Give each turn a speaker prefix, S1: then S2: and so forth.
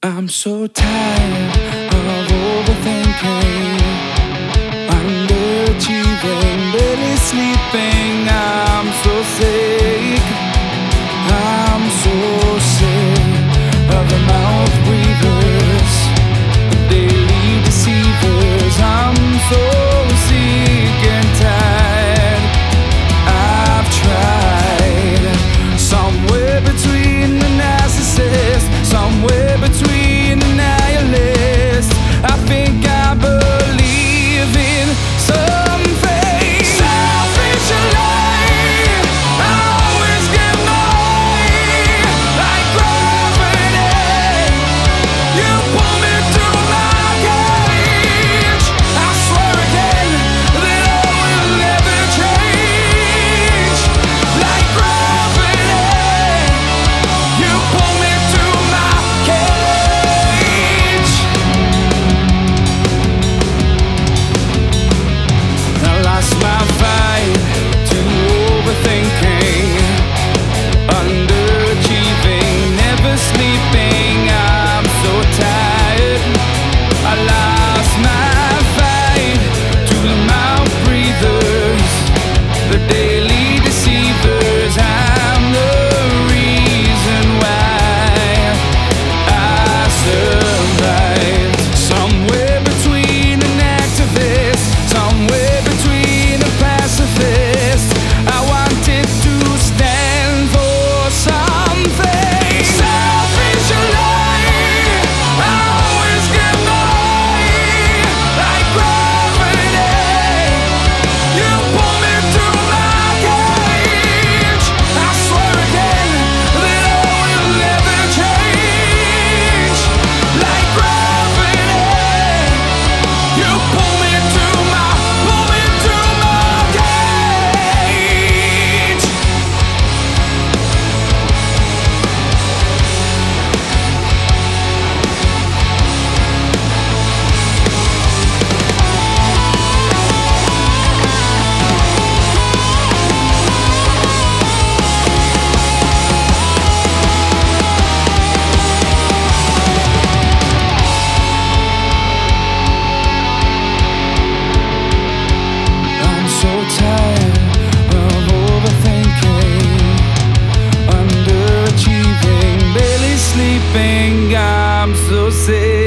S1: I'm so tired of overthinking, underachieving, barely sleeping. I'm so sick, I'm so sick of the mouth breathers, the daily deceivers. I'm so sick and tired. I've tried somewhere between the narcissist, somewhere between the nihilist. I think I believe in something selfishly. I always get mine like gravity. You pull me through my cage. I swear again that I will never change like gravity. You pull me through my cage. I lost my fight to overthinking, underachieving, never sleeping. I'm so tired. I lost my fight to the mouth breathers, the daily deceivers. I'm the reason why I survived. Somewhere between an activist, somewhere between a pacifist. I wanted to stand for something selfishly. I always get mine like gravity. You pull me through my cage. I swear again that I will never change like gravity. You pull me through my cage. I'm so tired of overthinking, underachieving, barely sleeping. I'm so sick.